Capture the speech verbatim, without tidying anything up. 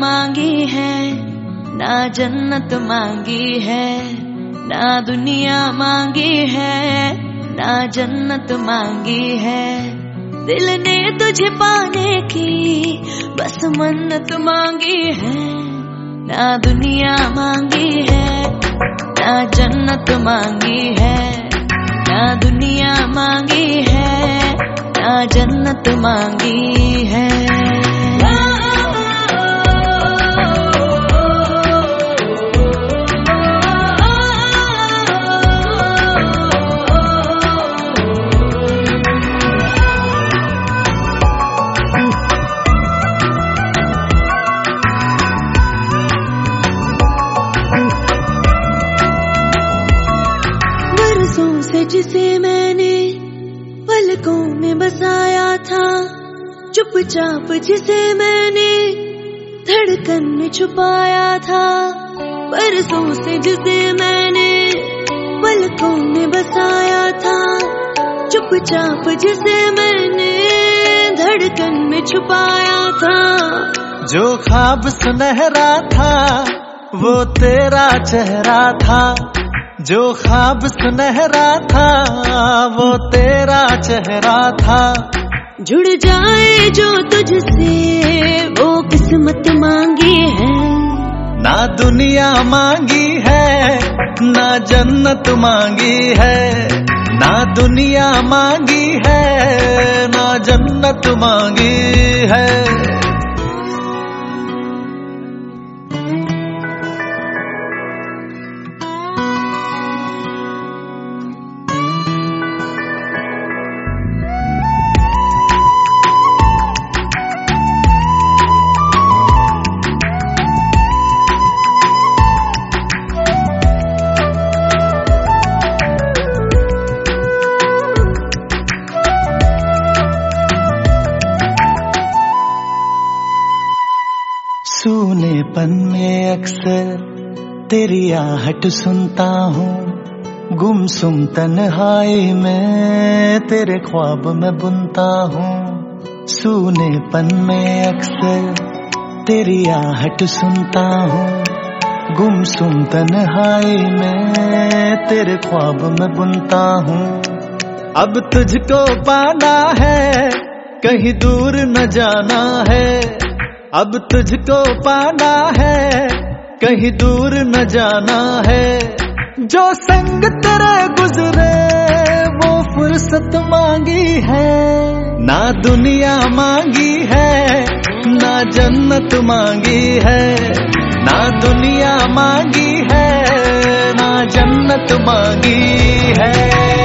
मांगी है, ना जन्नत मांगी है, ना दुनिया मांगी है, ना जन्नत मांगी है। दिल ने तुझे पाने की बस मन्नत मांगी है, ना दुनिया मांगी है, ना जन्नत मांगी है, ना दुनिया मांगी है, ना जन्नत मांगी है। से जिसे मैंने पलकों में बसाया था, चुपचाप जिसे मैंने धड़कन में छुपाया था। बरसों से जिसे मैंने पलकों में बसाया था, चुपचाप जिसे मैंने धड़कन में छुपाया था। जो ख्वाब सुनहरा था वो तेरा चेहरा था, जो ख्वाब सुनहरा था वो तेरा चेहरा था। जुड़ जाए जो तुझसे वो किस्मत मांगी है, ना दुनिया मांगी है, ना जन्नत मांगी है, ना दुनिया मांगी है, ना जन्नत मांगी है। सूनेपन में अक्सर तेरी आहट सुनता हूँ, गुमसुम तन्हाई में तेरे ख्वाब में बुनता हूँ। सूनेपन में अक्सर तेरी आहट सुनता हूँ, गुमसुम तन्हाई में तेरे ख्वाब में बुनता हूँ। अब तुझको पाना है, कहीं दूर न जाना है, अब तुझको पाना है, कहीं दूर न जाना है। जो संग तेरे गुजरे वो फुर्सत मांगी है, ना दुनिया मांगी है, ना जन्नत मांगी है, ना दुनिया मांगी है, ना जन्नत मांगी है।